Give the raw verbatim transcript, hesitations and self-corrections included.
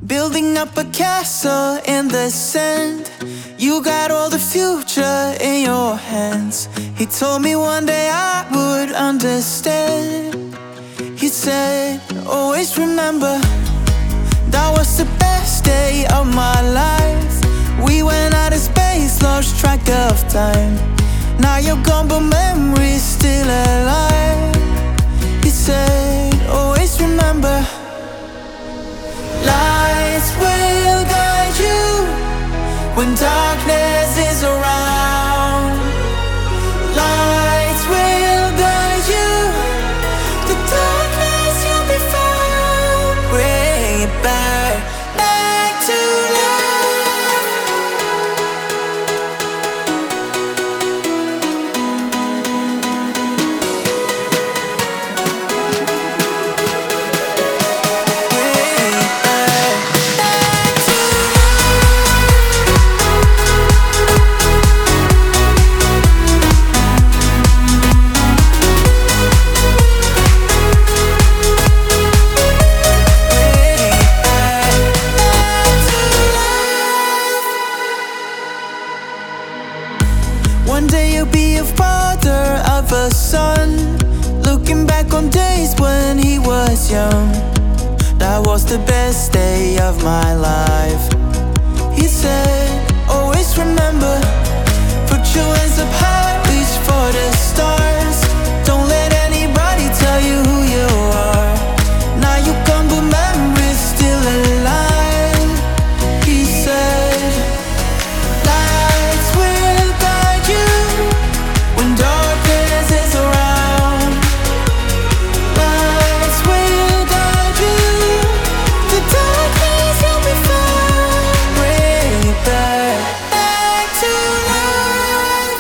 Building up a castle in the sand. You got all the future in your hands. He told me one day I would understand. He said, always remember, that was the best day of my life. We went out of space, lost track of time. Now you're gone but memories still alive. He said, always remember, lights will guide you when darkness is around. Lights will guide you, the darkness you'll be found. Bring it back, back to life. One day you'll be a father of a son, looking back on days when he was young. That was the best day of my life. He said, always remember, put your hands up high, reach for the stars. Don't let anybody tell you who you are. Now you come but memories still alive. He said, lights will guide you when darkness is around. Lights will guide you, the darkness you'll be found. Bring it back, back to life.